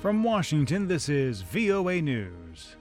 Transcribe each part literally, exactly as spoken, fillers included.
From Washington, this is V O A News.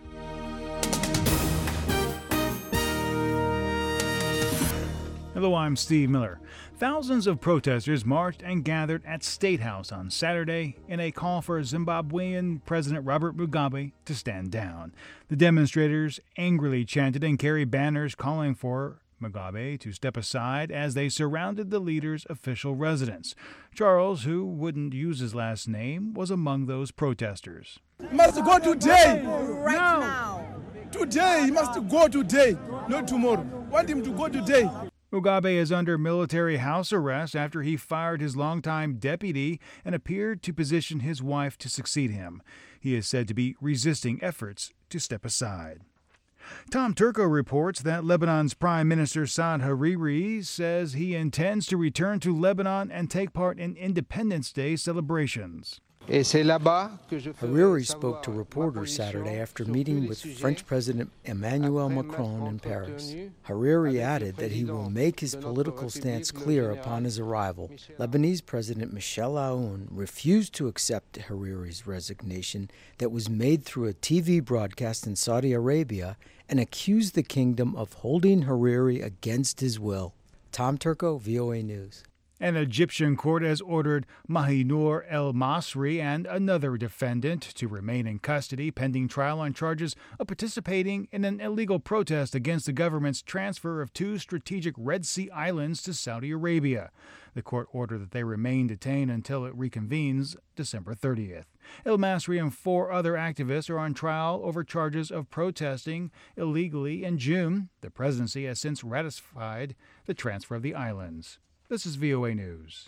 Hello, I'm Steve Miller. Thousands of protesters marched and gathered at State House on Saturday in a call for Zimbabwean President Robert Mugabe to stand down. The demonstrators angrily chanted and carried banners calling for Mugabe to step aside as they surrounded the leader's official residence. Charles, who wouldn't use his last name, was among those protesters. He must go today. Right now. now. Today. He must go today, not tomorrow. Want him to go today. Mugabe is under military house arrest after he fired his longtime deputy and appeared to position his wife to succeed him. He is said to be resisting efforts to step aside. Tom Turco reports that Lebanon's Prime Minister Saad Hariri says he intends to return to Lebanon and take part in Independence Day celebrations. Hariri spoke to reporters Saturday after meeting with French President Emmanuel Macron in Paris. Hariri added that he will make his political stance clear upon his arrival. Lebanese President Michel Aoun refused to accept Hariri's resignation that was made through a T V broadcast in Saudi Arabia and accused the kingdom of holding Hariri against his will. Tom Turco, V O A News. An Egyptian court has ordered Mahinur El Masri and another defendant to remain in custody pending trial on charges of participating in an illegal protest against the government's transfer of two strategic Red Sea islands to Saudi Arabia. The court ordered that they remain detained until it reconvenes December thirtieth. El Masri and four other activists are on trial over charges of protesting illegally in June. The presidency has since ratified the transfer of the islands. This is V O A News.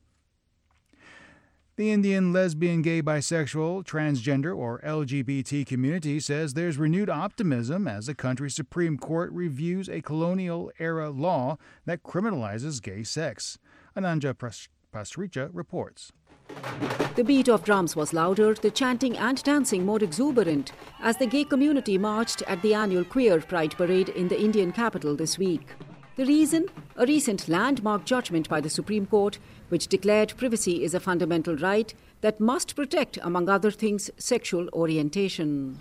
The Indian lesbian, gay, bisexual, transgender, or L G B T community says there's renewed optimism as the country's Supreme Court reviews a colonial-era law that criminalizes gay sex. Ananja Pasricha reports. The beat of drums was louder, the chanting and dancing more exuberant as the gay community marched at the annual Queer Pride Parade in the Indian capital this week. The reason? A recent landmark judgment by the Supreme Court, which declared privacy is a fundamental right that must protect, among other things, sexual orientation.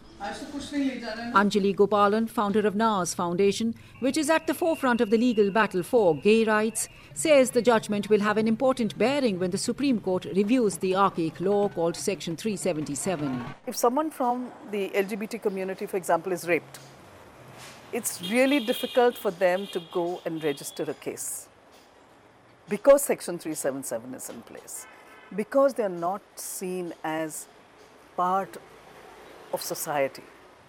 Anjali Gopalan, founder of N A S Foundation, which is at the forefront of the legal battle for gay rights, says the judgment will have an important bearing when the Supreme Court reviews the archaic law called Section three seventy-seven. If someone from the L G B T community, for example, is raped, it's really difficult for them to go and register a case because Section three seventy-seven is in place, because they're not seen as part of society,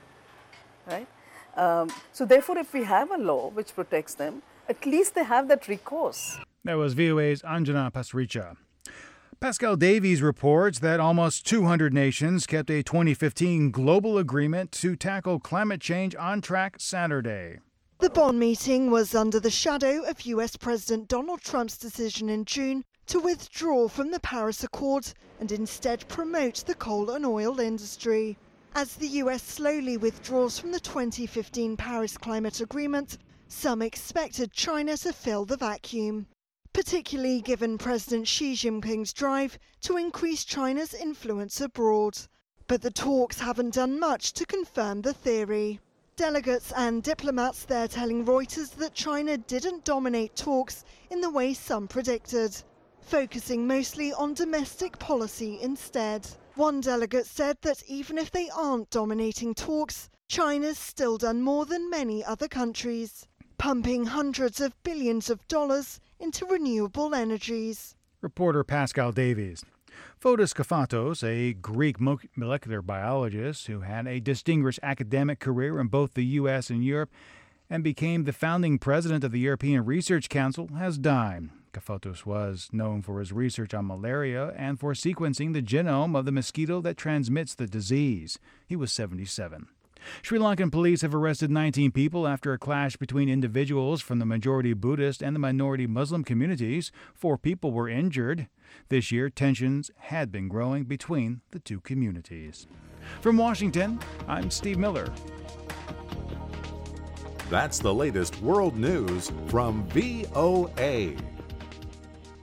right? Um, so therefore, if we have a law which protects them, at least they have that recourse. That was V O A's Anjana Pasricha. Pascal Davies reports that almost two hundred nations kept a twenty fifteen global agreement to tackle climate change on track Saturday. The Bonn meeting was under the shadow of U S President Donald Trump's decision in June to withdraw from the Paris Accord and instead promote the coal and oil industry. As the U S slowly withdraws from the twenty fifteen Paris Climate Agreement, some expected China to fill the vacuum, particularly given President Xi Jinping's drive to increase China's influence abroad. But the talks haven't done much to confirm the theory. Delegates and diplomats there telling Reuters that China didn't dominate talks in the way some predicted, focusing mostly on domestic policy instead. One delegate said that even if they aren't dominating talks, China's still done more than many other countries, pumping hundreds of billions of dollars into renewable energies. Reporter Pascal Davies. Fotis Kafatos, a Greek molecular biologist who had a distinguished academic career in both the U S and Europe and became the founding president of the European Research Council, has died. Kafatos was known for his research on malaria and for sequencing the genome of the mosquito that transmits the disease. He was seventy-seven. Sri Lankan police have arrested nineteen people after a clash between individuals from the majority Buddhist and the minority Muslim communities. Four people were injured. This year, tensions had been growing between the two communities. From Washington, I'm Steve Miller. That's the latest world news from V O A.